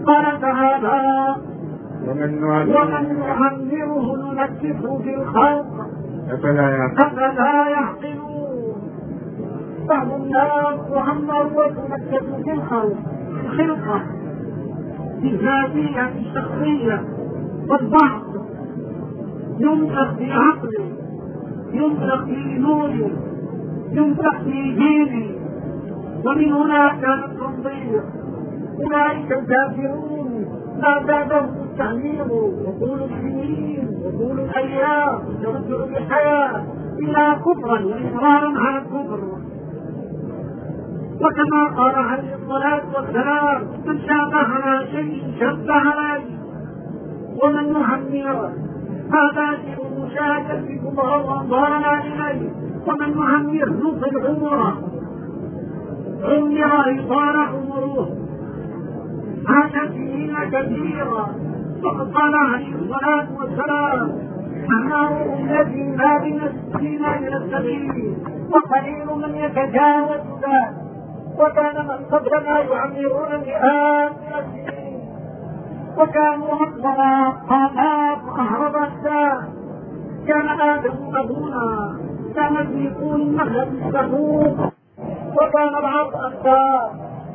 قال تعالى: ومن نعمره ننكسه في الخلق أفلا يعقلون. بعض الناس يعمر وتنكس في الخلق خلقة بالذاتية الشخصية، والبعض ينفخ في عقله، ينفخ في نوره، ينفخ في دينه. ومن هنا كان التنظير. أولئك الكافرون ما زادهم التعمير وطول السنين وطول الأيام ترجع بحياة إلا كفرا وإصرارا على الكفر. وكما قال عليه الصلاة والسلام: من شابهنا شيء شبهنا به. ومن نعمره هذا شيء مشاهد في كبره وأنظارنا إليه. ومن نعمره نصل عمره، عمر يطال عمره، عاش سنين كثيرة. وقد قال عليه الصلاة والسلام: أعمار أمتي ما بين 60 إلى 70 وقليل من يتجاوز ذلك. وكان من قبلنا يعمرون مئات السنين، وكانوا أكبر قامات وأهرب الساعة. كان آدم أبونا كان يكون النخل السبوق، وكان بعض أنفاس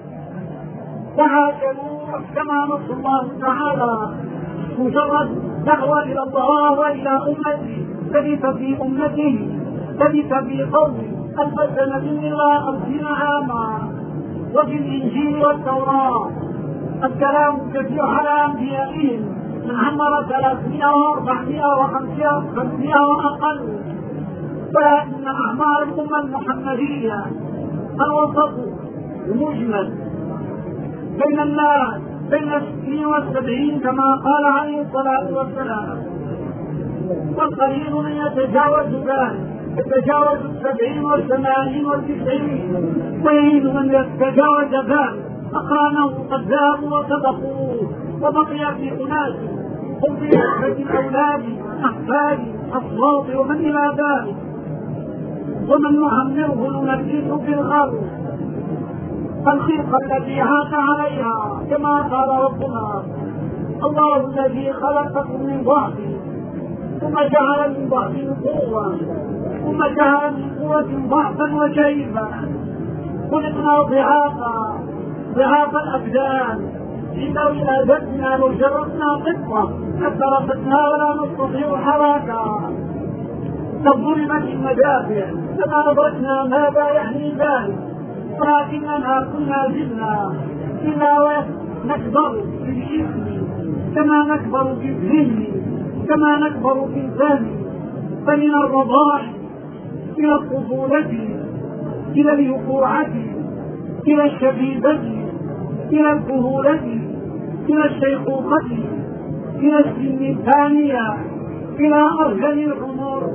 وهاجموا كما نص الله تعالى: مجرد دعوة إلى الله وإلى أمته لبث في أمته لبث في قومه 1000 سنة إلا 50 عاما. وفي الإنجيل والتوراة الكلام كثير على أنبيائهم، من عمر 300 و400 و500 وأقل. فإن أعمار الأمة المحمدية الوسط المجمل بين الناس بين 60 و70 كما قال عليه الصلاة والسلام. والقليل من يتجاوز ذلك، يتجاوز 70 و80 و90، ويريد من يتجاوز ذلك أقرانه قد ذابوا وسبقوه، وبقي في أناس هم في نسبة الأولاد أحفاد أصوات ومن إلى ذلك. ومن نعمره ننكسه في الأرض. الخلقة التي عاش عليها كما قال ربنا: الله الذي خلقكم من ضعف ثم جعل من ضعف قوة ثم جعل من قوة ضعفا وشيبا. خلقنا ضعاف الأبدان، إذا ولادتنا لو جربنا قطة لضربتنا ولا نستطيع حركة. ضربت المدافع فما أدركنا ماذا يعني ذلك، ولكننا كنا زلنا إلا نكبر في الجسم كما نكبر في الذهن كما نكبر في الفهم. فمن الرضاع إلى الطفولة إلى اليقوعة إلى الشبيبة إلى الكهولة إلى الشيخوخة إلى السن الثانية إلى أرذل العمر.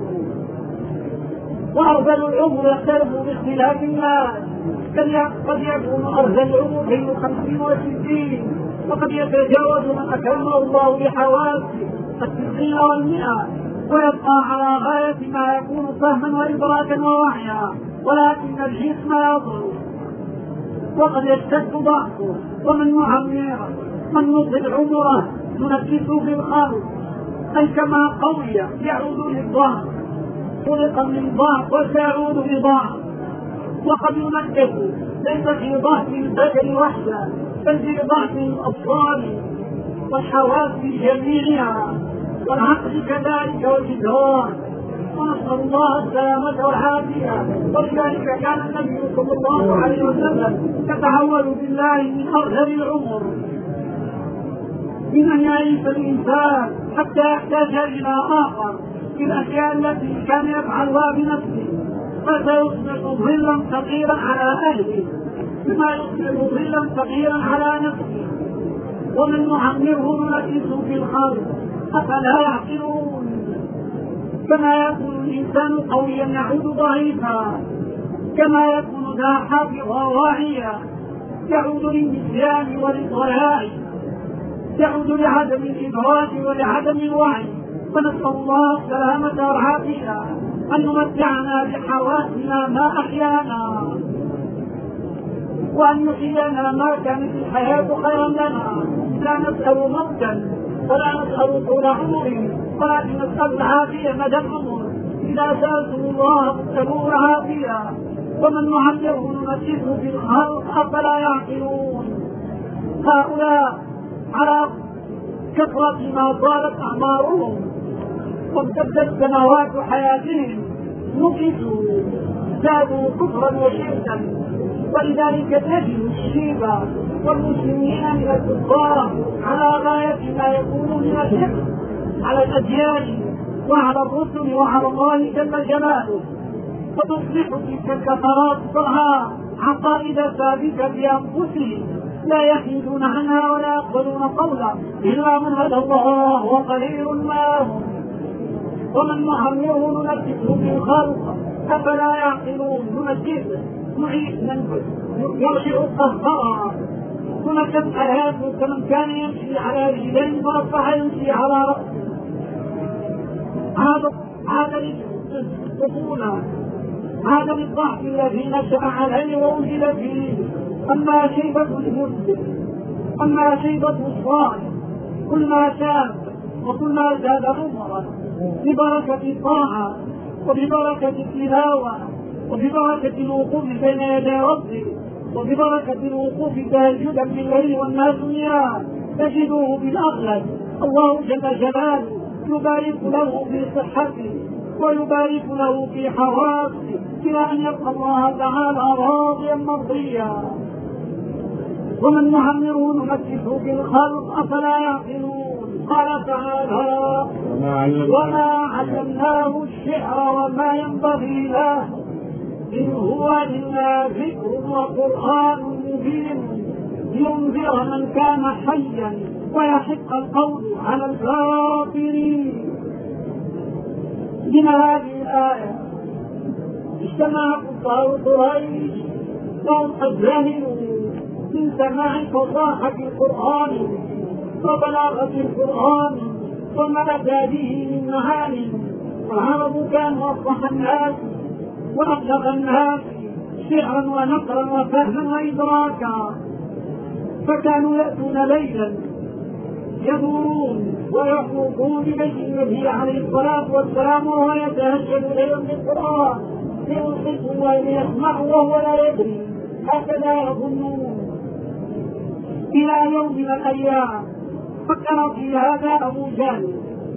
وأرذل العمر يختلف باختلاف الناس، قد يكون أرذل العمر بين 50 و60، وقد يتجاوز من أكرمه الله بحواسه 90 و100، ويبقى على غاية ما يكون فهما وإدراكا ووعيا، ولكن الجسم يضعف وقد يشتد ضعفه. ومن نعمره من نطل عمره ننكسه في الخلق، أي كما قوي يعود للضعف، خلق من ضعف وسيعود بضعف. وقد ينكس ليس في ضعف البدن وحده، بل في ضعف الأبصار والحواس جميعها والعقل كذلك والجدران. ونسأل الله السلامة والعافية. ولذلك كان النبي صلى الله عليه وسلم يتعوذ بالله من أرذل العمر، من أن يعيش الإنسان حتى يحتاج إلى آخر في الأشياء التي كان يفعلها بنفسه، فسيصبح ظلا ثقيلا على أهله بما يصبح ظلا ثقيلا على نفسه. ومن نعمره ننكسه في الخلق أفلا يعقلون. كما يكون الإنسان قويا يعود ضعيفا، كما يكون ذا حافظا واعيا يعود للنسيان وللضياع، يعود لعدم الإدراك ولعدم الوعي. فنسأل الله السلامة والعافية، أن نمتعنا بحواسنا ما أحيانا. وأن يحيينا ما كانت الحياة خيرا لنا. لا نسأل موتا ولا نسأل طول عمر، ولكن نسأل العافية مدى العمر. إذا سألتم الله فاسألوه العافية. ومن نعمره نمسكه في الخلق أفلا يعقلون. هؤلاء على كثرة ما طالت أعمارهم وامتدت سنوات حياتهم نقصوا، زادوا كفرا وشركا، ولذلك تجد الشيب والمسلمين من الكفار على غاية ما يكون من الحقد على الأديان وعلى الرسل وعلى الله جل جلاله، فتصبح تلك الكفرات صرها عقائد ثابتة بأنفسهم لا يحيدون عنها ولا يقبلون قولا إلا من هدى الله وقليل ما هم. ومن نعمره ننكسه في الخلق أفلا يعقلون. ننكسه يرجع القهقرى. ننكس حياته كمن كان يمشي على رجلين فأصبح يمشي على رأسه. هذا للطفولة، هذا للضعف الذي نشأ عليه وأنزل فيه. أما شيبة المسلم، أما شيبة الصالح، كل ما شاب وكل ما زاد عمرا ببركة الطاعة وببركة التلاوة وببركة الوقوف بين يدي ربه وببركة الوقوف تهجدا بالليل والناس نيام تجده بالأغلب الله جل جلاله يبارك له في صحته ويبارك له في حواسه إلى أن يبقى الله تعالى راضيا مرضيا. ومن نعمره نمسكه في الخلق أفلا يعقلون. قال تعالى وما علمناه الشعر وما ينبغي له إن هو إلا ذكر وقرآن مبين لينذر من كان حيا ويحق القول على الكافرين. من هذه الآية اجتمع كفار قريش وهم قد ذهلوا من سماع فصاحة القرآن وبلاغة القرآن وما أتى به من معاني. العرب كانوا أفصح الناس وأبلغ الناس شعرا ونقرا وفهما وإدراكا، فكانوا يأتون ليلا يدورون ويحوطون ببيت النبي عليه الصلاة والسلام وهو يتهجد ليلا بالقرآن لينصتوا وليسمعوا وهو لا يدري، هكذا يظنون. إلى يوم من الأيام فكر في هذا أبو جهل،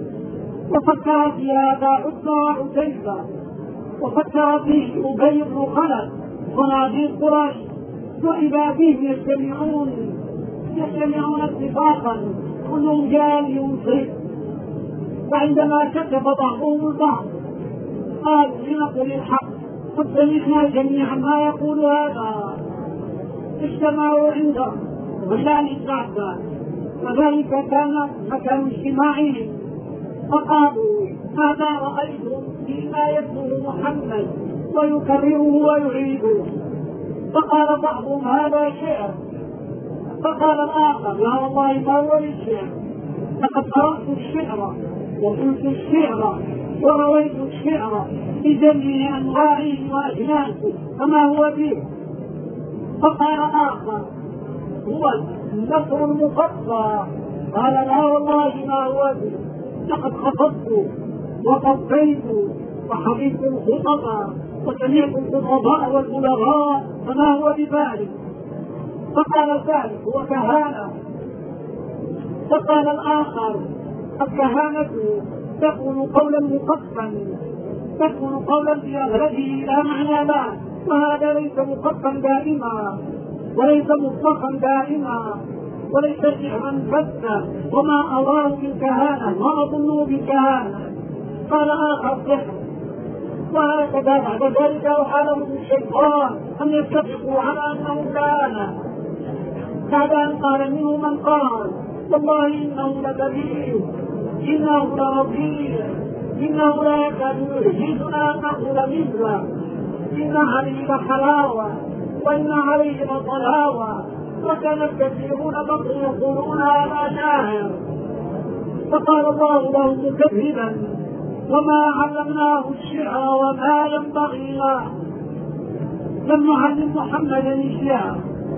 وفكر في هذا عتبة وعتيبة، وفكر فيه أبي بن خلف صناديق قريش، وإذا بهم يجتمعون اتفاقا كلهم جاء ينصت. وعندما كتب بعضهم البعض قال لنقل الحق قد سمعنا جميعا ما يقول هذا. اجتمعوا عنده غلان الكعبة وذلك كان مكان اجتماعهم، فقالوا هذا رأيتم فيما يتلوه محمد ويكرره ويعيده. فقال بعضهم هذا شعر، فقال الآخر لا والله ما هو الشعر، لقد قرأت الشعر وقلت الشعر ورويت الشعر بجميع أنواعه وأجناسه فما هو به. فقال آخر هو النصر المقصى، قال لا والله ما هو به، لقد خطبت وقضيت وحفظت الخطب وسمعت الخطباء والبلغاء فما هو بذلك. فقال الثالث هو كهانة. فقال الآخر الكهانة تكون قولا مقفا، تكون قولا في أغلبه لا معنى له، وهذا ليس مقفا دائما وليس مطلقا دائما وليس شعرا بثا وما أراه بالكهانة ما أظنه بالكهانة. قال آخر سحر. وهكذا بعد ذلك أوحى الشيطان أن يتفقوا على أنه كان. بعد أن قال منه من قال والله إنه لكبير إنه لرضيع إنه لا يكاد يعجزنا أن نقول مثله إن عليه لحلاوة وإن عليه لطلاوة وكان الكثيرون بقي يقولون هذا شاعر. فقال الله له مكذبا وما علمناه الشعر وما ينبغي له. لم نعلم محمدا الشعر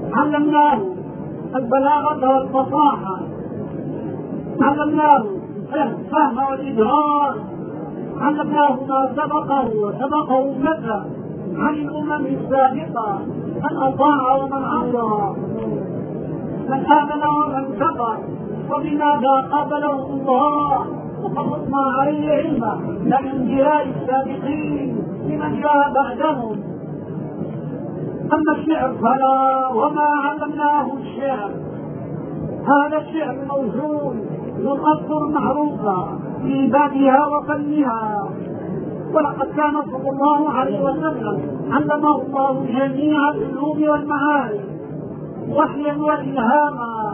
علمناه البلاغة والفصاحة، علمناه الفهم والإدراك، علمناه ما سبقه وسبقه متى عن الأمم السابقة، من أطاع ومن عصى، من آمن ومن كفر، وبماذا قابله الله وخلصنا عليه علما للانبياء السابقين لمن جاء بعدهم. أما الشعر فلا، وما علمناه الشعر. هذا الشعر موزون ذو الأسطر معروفة في بابها وفنها، ولقد كان صلى الله عليه وسلم علمه الله جميع العلوم والمعارف وحيا والإلهاما،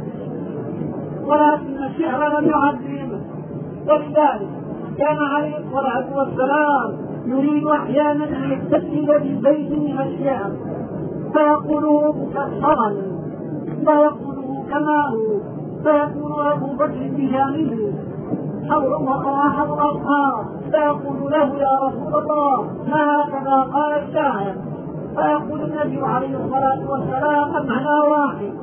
ولكن الشعر لم يعلمه، ولذلك كان عليه الصلاة والسلام يريد أحيانا أن يستسهل بالبيت من الشعر فيقوله مكسرا ويقوله كما هو، فيقول أبو بكر بجانبه حول الأصحاب فيقول له يا رسول الله ما هكذا قال الشاعر، فيقول النبي عليه الصلاة والسلام المعنى واحد.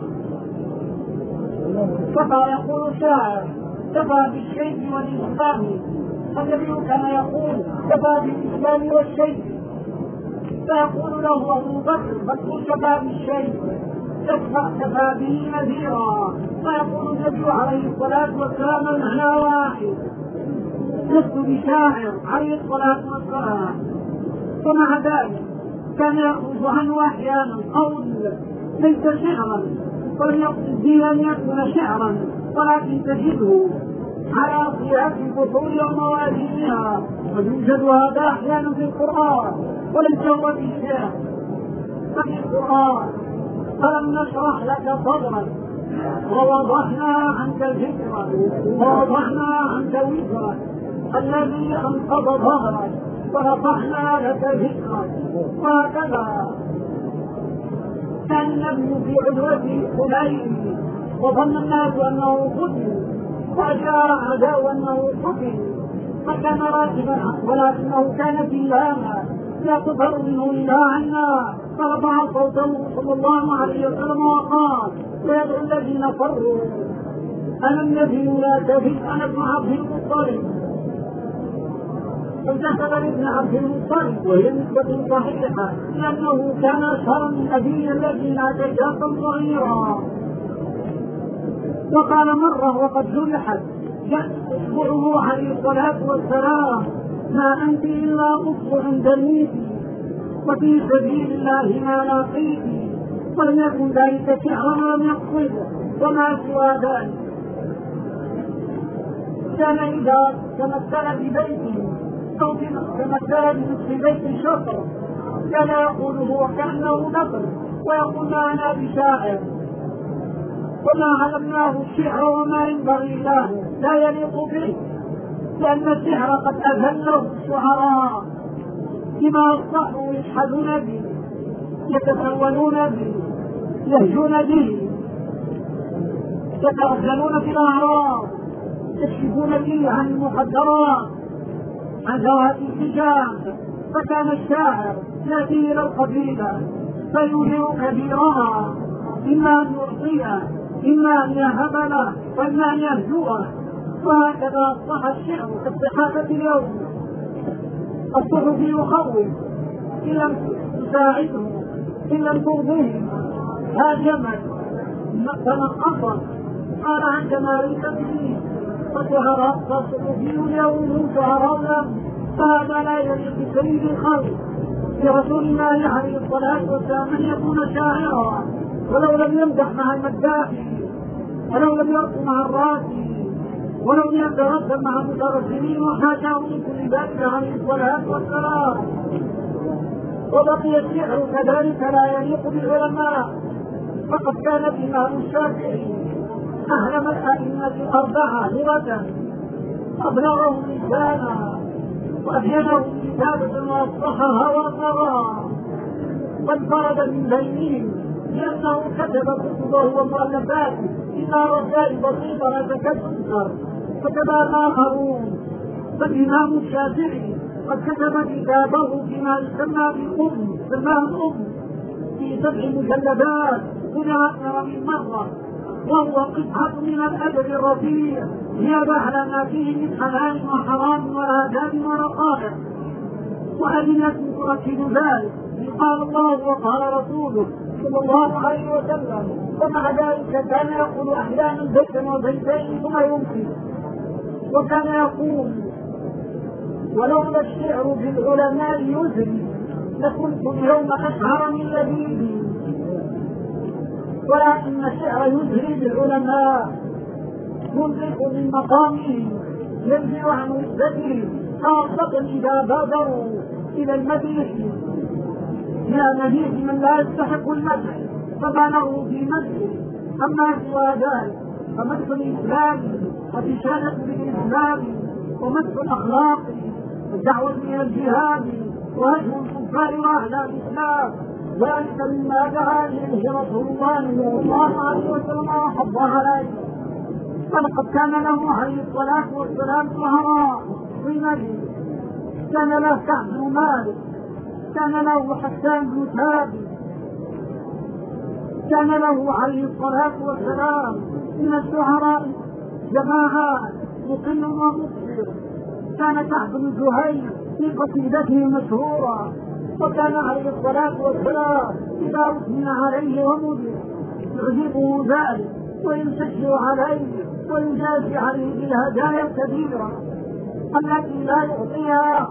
كفى يقول الشاعر كفى بالشيء والإسلام، النبي كان يقول كفى بالإسلام والشيء، فيقول له أبو بكر بل كفى بالشيء كفى به نذيرا، فيقول النبي عليه الصلاة والسلام المعنى واحد. لست بشاعر عليه الصلاة والسلام، ومع ذلك كان يخرج عنه أحيانا قول ليس شعرا، ولم يقصد به أن يكون شعرا، ولكن تجده على صيغة الفصول وموازينها، ويوجد هذا أحيانا في القرآن وليس هو في الشعر. ففي القرآن ألم نشرح لك صدرك ووضعنا عنك ذكرك ووضعنا عنك وزرك الذي أنقض ظهرك ورفعنا لك ذكرك، وهكذا كان النبي في عدوته حنين وظن الناس أنه قتل، وأشار أعداء أنه قتل، فكان راكبا ولكنه كان في هامة لا تظهر منه إلا عنا، فرفع صوته صلى الله عليه وسلم وقال ويدعو الذين فروا ألم يزنوا لا تزن أنا ابن عبد المطلب، فانتسب لابن عبد المطلب وهي نسبة صحيحة لأنه كان أشهر من أبيه الذي لا شابا صغيرا. وقال مرة وقد جرحت أصبعه عليه الصلاة والسلام ما أنت إلا أصبع دميتي وفي سبيل الله ما لاقيتي، ولم يكن ذلك شعرا ولم يقصد وما سوى ذلك. كان إذا تمثل ببيته أو تمثل بنصف بيت شطر كان يقول هو كأنه نقل ويقول ما أنا بشاعر، وما علمناه الشعر وما ينبغي له لا يليق به، لأن الشعر قد أذله الشعراء بما أصبحوا يشحذون به يتسولون به يهجون به يترجلون في الأعراض يكشفون به عن المخدرات عن ذوات الحجاب. فكان الشاعر يأتي إلى القبيلة فيولي كبيرها إما أن يعطيه إما أن يهب له وإما أن يهجوه، وهكذا أصبح الشعر كالصحافة اليوم. الصحف يخوف إن لم تساعده إن لم ترضيه، هاجمت تنقصت قال عن جمال به فشهرت فالصحفي اليوم شهرا، فهذا لا يليق بسيد الخلق برسول الله عليه الصلاة والسلام أن يكون شاعرا ولو لم يمدح مع المداح ولو لم يرقص مع الراكي ولو لم يترسم مع المترسمين وحاشاه من كل ذلك عليه الصلاة والسلام. وبقي الشعر كذلك لا يليق بالعلماء، فقد كان الإمام الشافعي أعلم الأئمة الأربعة لغة أبلغهم لسانا وأبينهم كتابة وأصلحها وأصلها، وانفرد من بينهم لأنه كتب كتبه ومؤلفاته إلى رسائل بسيطة لا تكاد تذكر، فكذا الآخرون. فالإمام الشافعي قد كتب كتابه فيما يسمى بالأم، سماه الأم، في 7 مجلدات قرأ أكثر من مرة، وهو قطعة من الأدب الرفيع زيادة على ما فيه من حلال وحرام وآداب ورقائق وأدلة تؤكد ذلك. قال الله وقال رسوله صلى الله عليه وسلم، ومع ذلك كان يقول أحيانا بيتا وبيتين ثم يمسك، وكان يقول: ولولا الشعر بالعلماء يزري لكنت اليوم أشعر من لبيبي. ولكن الشعر يزري بالعلماء، ينطق من مقامه، ينزل عن وحدته، خاصة إذا بادروا إلى المديح من لا يستحق المدح فبالغوا في مدحه. أما سوى ذلك فمدح الإسلام وإشادة بالإسلام ومدح الأخلاق والدعوة إلى الجهاد وهجم الكفار وأعداء الإسلام، ذلك مما دعا إليه رسول الله صلى الله عليه وسلم وحض عليه. فلقد كان له عليه الصلاة والسلام شهراء في المدينة، كان له كعب بن مالك، كان له حسان بن ثابت، كان له عليه الصلاة والسلام من الشهراء جماعات مقل ومبصر. كان كعب بن زهير في قصيدته المشهورة، وكان عليه الصلاة والسلام إذا أثني عليه ومدح يعجبه ذلك وينشجع عليه ويجازي عليه بالهدايا الكبيرة التي لا يعطيها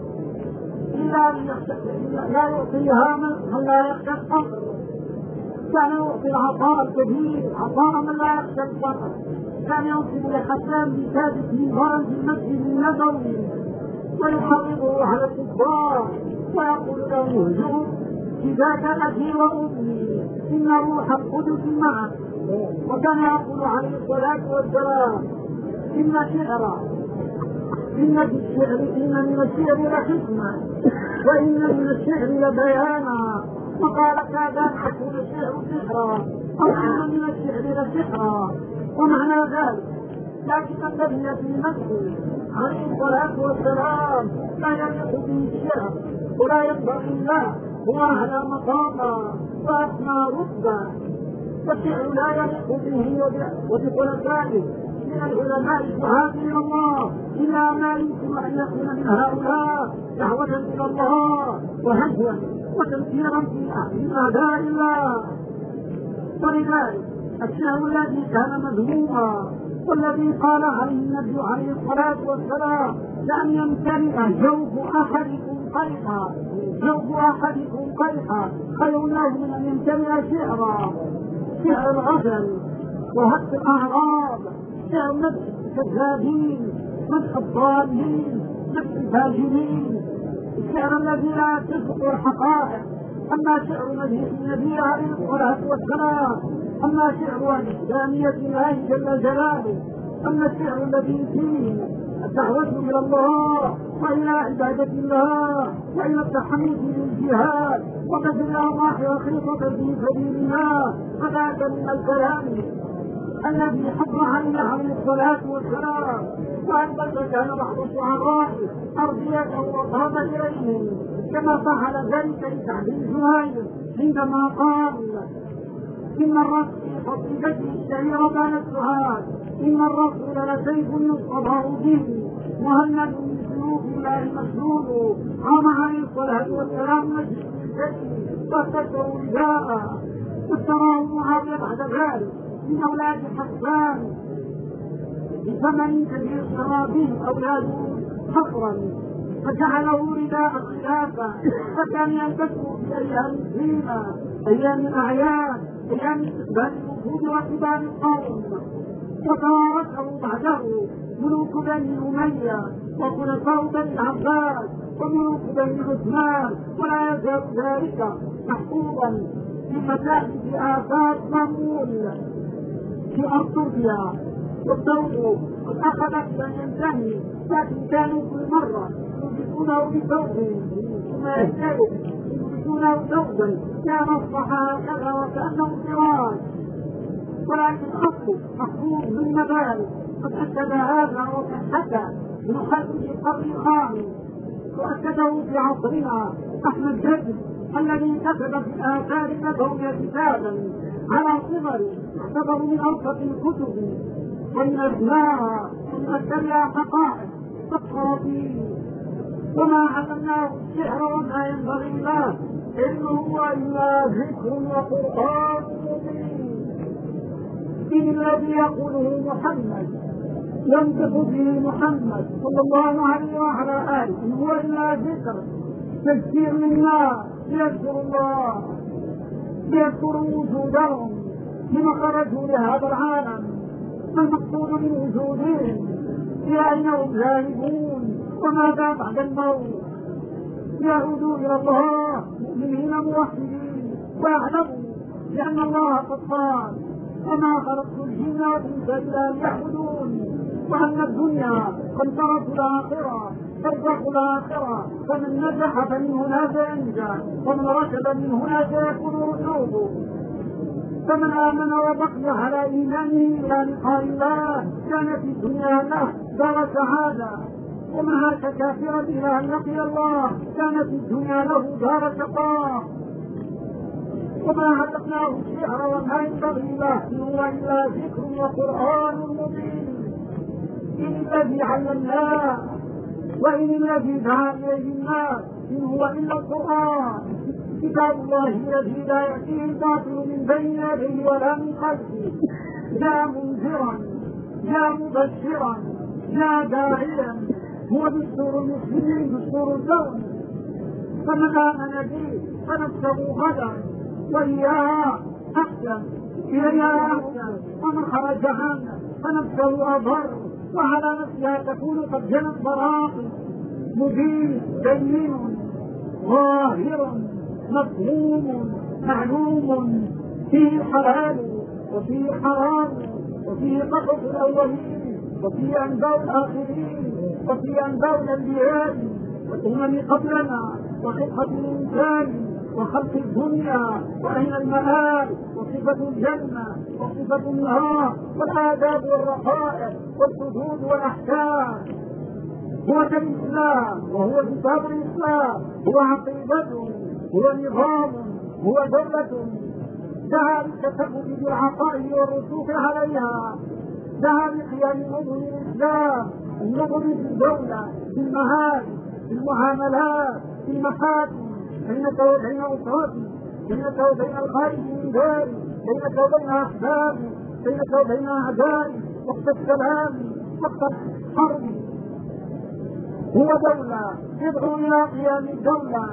من لا يخشى الفقر. كان يعطي العطاء الكبير عطاء من لا يخشى الفقر. كان ينصب لحسان بن ثابت من غرز المسجد النبوي ويحرضه على الكفار ويقول له: اهجر فداك أبي وأمي إن روح القدس معك. وكان يقول عليه الصلاة والسلام: إن من الشعر لحكمة وإن من الشعر لبيانا. وقال: كاد أن يكون الشعر سحرا أو إن من الشعر لسحرا، ومعنى ذلك. لكن النبي في نفسه عليه الصلاة والسلام لا يليق به الشعر ولا ينبغي له، هو أعلى مقاما وأسمى رتبة، والشعر لا يليق به وبخلفائه من العلماء الدعاة إلى الله إلا ما يمكن أن يكون من هؤلاء دعوة إلى الله وهجوا وتنفيرا في أعداء الله. ولذلك الشعر الذي كان مذموما والذي قال عليه النبي عليه الصلاة والسلام: لأن يمتلئ جوف أحدكم قيحا خير له من أن يمتلئ شعرا. شعر الغزل وهك الأعراب، شعر نفس الكذابين، نفس الضالين، نفس الفاجرين، الشعر الذي لا تذكر الحقائق. أما شعر النبي عليه الصلاة والسلام، أما شعر الإسلامية الله جل جلاله، أما الشعر الذي فيه الدعوة إلى الله وإلى عبادة الله وإلى التحميد للجهاد وبذل الأرواح والخلطة في سبيل الله، فذاك من الكلام الذي حضر عليه الصلاة والسلام. وأنبت كان بعض الشعراء أرضية وطاب إليهم كما فعل ذلك لسعد بن زهير عندما قال: إن الرسول في قصيدته الشهيرة بان السعاد: إن الرسول لسيف يصطبع به مهند من سيوف الله مسلول. قام عليه الصلاة والسلام مسجد الجيش واستكبروا رداء، واشتراه معاوية بعد ذلك من أولاد حسان بثمن كبير اشترى به أولاده حقرا فجعله رداء الخلافة، فكان يلبسه في أيام الزينة، أيام الأعياد، أيام استقبال الوفود وكبار القوم. وتوارثه بعده ملوك بني أمية وخلفاء بني العباس وملوك بني عثمان، ولا يزال ذلك محفوظا في مساجد آفات مأمون في أرض تركيا. والثوب قد أخذت أن ينتهي، لكن كانوا كل مرة يلبسونه بثوب ثم يلبسونه ثوبا كان أصبح هكذا وكأنه فراش، ولكن أصله محفوظ بالمبالغ. قد أكد هذا وصحته ابن خلف في القرن الخامس، وأكده في عصرنا أحمد جد الذي كتب في الآثار النبوية كتابا على صغر يعتبر من أوسط الكتب ومن أجلاها ومن أكثرها حقائق تفكر فيه. وما علمناه السحر وما ينبغي له إن هو إلا ذكر وقرآن مبين. إن الذي يقوله محمد ينطق به محمد صلى الله عليه وعلى آله إن هو إلا ذكر تذكير لله ليذكروا الله ليذكروا وجودهم لما خرجوا لهذا العالم المقصود من وجودهم لأنهم ذاهبون وماذا بعد الموت يعودوا إلى الله مؤمنين موحدين ويعلموا لأن الله قد قال وما خلقت الجن والإنس إلا ليعبدون وأن الدنيا قنطرة الآخرة ترزق الآخرة فمن نجح فمن هنا سينجح ومن ركب من هنا سيكون رسوله فمن آمن وبقي على إيمانه إلى لقاء الله كانت الدنيا له دار سعادة ومن عاش كافرا إلى أن لقي الله كانت الدنيا له دار شقاء. وما علمناه الشعر وما ينبغي له إن هو إلا ذكر وقرآن مبين. إن الذي علمناه وإن الذي دعا إليه الناس إن هو إلا القرآن كتاب الله الذي لا يأتيه الباطل من بين يديه ولا من خلفه جاء منذرا جاء مبشرا جاء داعيا هو دستور المسلمين دستور الكون فمن آمن به فنفسه غدا وإياها أحسن إليها أحسن ومن خرج عنه فنفسه أضر وعلى نفسها تكون قد جنت براءة مبين بين ظاهر مفهوم معلوم فيه حلال وفيه حرام وفيه قصص الأولين وفيه أنباء الآخرين وفيه أنباء الأنبياء والأمم قبلنا وخلقة الإنسان وخلق الدنيا وأين المآل وصفة الجنة وصفة النار والآداب والرقائق والحدود والأحكام. هو الإسلام وهو كتاب الإسلام هو عقيدته هو نظام هو دولة دعا للتثبت بالعقائد والرسوخ عليها دعا لقيام نظم الإسلام النظم في الدولة في المهارب في المعاملات في المحاكم بينك وبين أسرتي بينك وبين الخارج من داري بينك وبين أحبابي بينك وبين أعدائي وقت السلام وقت الحرب. هو دولة يدعو إلى قيام الدولة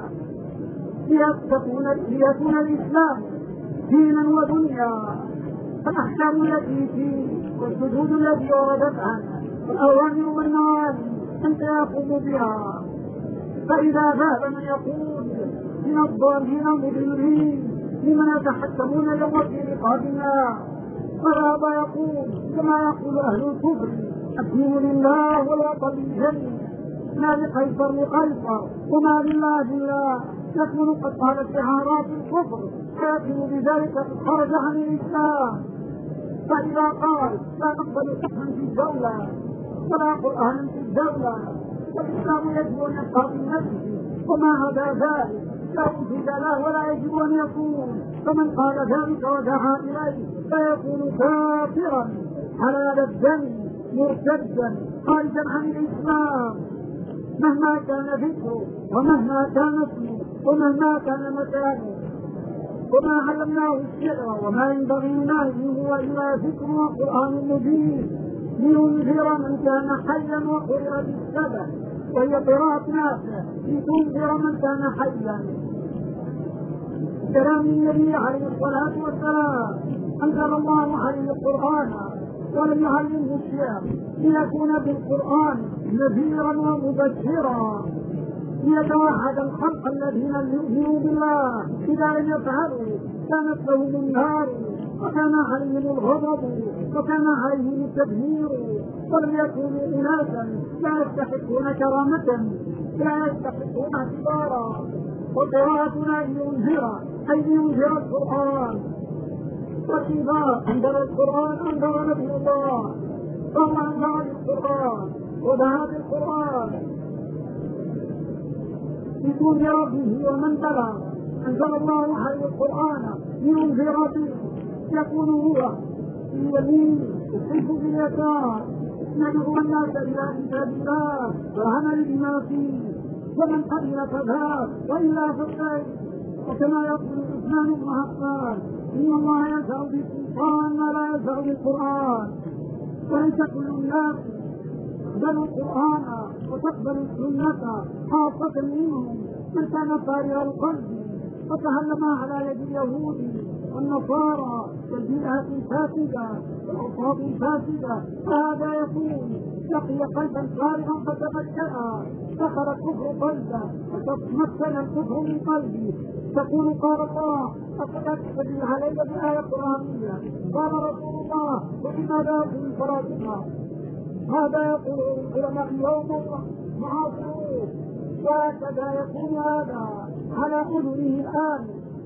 ليكون الإسلام دينا ودنيا فالأحكام التي فيه والحدود التي وردت عنه والأوامر والنواهي أنت يقوم بها. فإذا ذهب من يقول من الضالين المضلين لمن يتحكمون يوم في رقاب الله فهذا يقول كما يقول أهل الكفر الدين لله والوطن للجنة ما لقيصر لقيصر وما لله بالله يكون قد قالت شعارات الكفر فيكون بذلك قد خرج عن الإسلام. فإذا قال لا نقبل حكما في الدولة ولا قرآنا في الدولة والإسلام يجب أن يبقى في نفسه وما عدا ذلك لا وجود له ولا يجب أن يكون فمن قال ذلك ودعا إليه فيكون كافرا حلال الدم مرتدا خارجا عن الإسلام مهما كان ذكره ومهما كان اسمه ومهما كان مكانه. وما علمناه الشعر وما ينبغي له هو إلا ذكر وقرآن مبين لينذر من كان حيا وقرأ بالسبع وهي قراءة نافع لتنذر من كان حيا. كلام النبي عليه الصلاة والسلام أنزل الله عليه القرآن ولم يعلمه الشعر ليكون بالقرآن نذيرا ومبشرا ليتوعد الخلق الذين يؤمنوا بالله إذا لم يفعلوا كانت لهم النار وكان عليهم الغضب وكان عليهم التدمير ولم يكونوا أناسا لا يستحقون كرامة لا يستحقون اعتبارا. وقراءتنا لينذر أي لينذر القرآن وإذا أنزل القرآن أنزل نبي الله فهو أنزل القرآن ودعا بالقرآن لتنذر به ومن بلغ أنزل الله هذا القرآن لينذر به، يكون هو في اليمين يحب باليسار، ندعو الناس إلى كتاب الله والعمل بما فيه، ومن قبل فذهب وإلا فالخير. وكما يقول عثمان بن عفان: إن الله يشاء بالسلطان ما لا يشاء بالقرآن. وليس كل الناس يقبل القرآن وتقبل السنة، خاصة منهم من كان فارغ القلب وتهلم على يد اليهود والنصارى والبيئات الفاسدة والأوصاف الفاسدة، فهذا يكون لقي قلبا فارغا فتمكن، دخل الكفر قلبه وتمكن الكفر من قلبه، تقول: قال الله: أفلا تستدل علي بآية قرآنية؟ قال رسول الله: وبماذا يكون صلاتنا؟ هذا يقول العلماء اليوم معاصرون، وهكذا يكون هذا على أذنه الآن.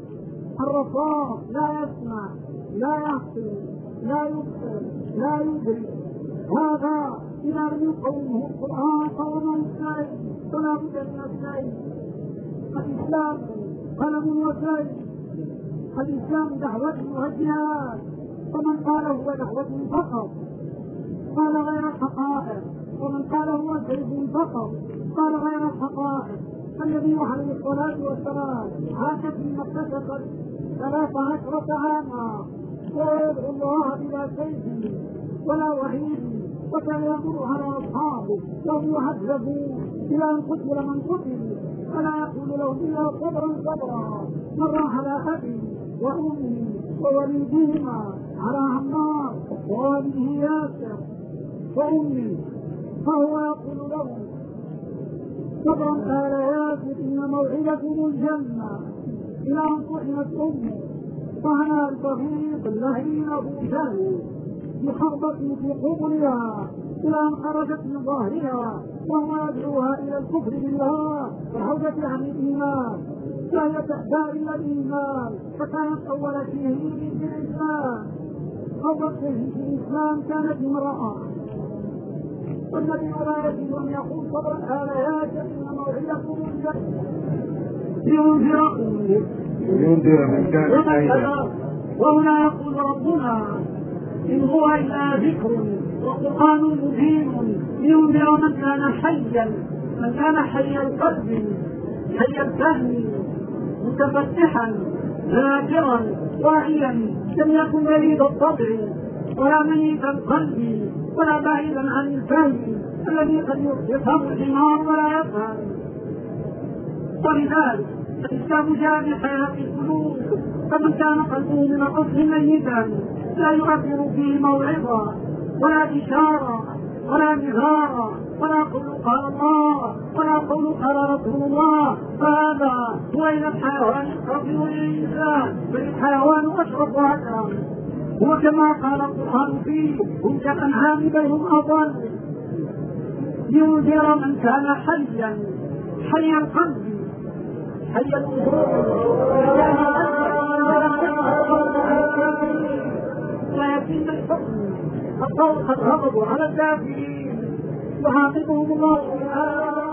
الرصاص لا يسمع، لا يحصل، لا يبصر، لا يدرك. هذا إذا لم يقومه القرآن قوما الشيء فلا بد من الشيء. الإسلام قلم وشيء، الإسلام دعوة وجهاد، ومن قال هو دعوة فقط قال غير الحقائق، ومن قال هو شيء فقط قال غير الحقائق. النبي عليه الصلاة والسلام عاش في مكة 13 عاما ولا يدعو الله بلا سيف ولا وحيد، وكان يمر على أصحابه وهم يعذبون إلى أن قتل من قتل، فلا يقول لهم إلا صبرا صبرا. مر على أبي وأمي ووليدهما، على عمار ووالده ياسر وأمي، فهو يقول لهم: صبرا آل ياسر إن موعدكم الجنة. إلى أن طحنت أمه فهنا الطريق الذي له شهوة بحربة في قبلها إلى أن خرجت من ظهرها، وهو يدعوها إلى الكفر بالله وحوزة عن الإيمان، فهي تحتاج إلى الإيمان، فكانت أول شهيد في الإسلام. أول شهيد في الإسلام كانت امرأة، والذي لا يجب أن يقول: صبرا آل ياسر إن موعدكم الجنة لينذر من كان حيا. وهنا يقول ربنا: إن هو إلا ذكر وقرآن مبين لينذر من كان حيا، من كان حي القلب حي الفهم متفتحا ذاكرا واعيا، لم يكن مريض الطبع ولا ميت القلب ولا بعيدا عن الفهم الذي قد يفهم الحمار ولا يفهم. ولذلك الإسلام جاء بحياة القلوب، فمن كان قلبه من الأصل ميتا لا يؤثر فيه موعظة ولا إشارة ولا نذارة ولا قول قال الله ولا قول قال رسول الله، فهذا هو إلى الحيوان أقرب للإنسان، فالحيوان أشرف وأكرم. هو كما قال القرآن فيه: هم كالأنعام بل هم أضل. لينذر من كان حيا، حي القلب حي لا يتم الحكم قد غضبوا على الكافرين يعاقبهم الله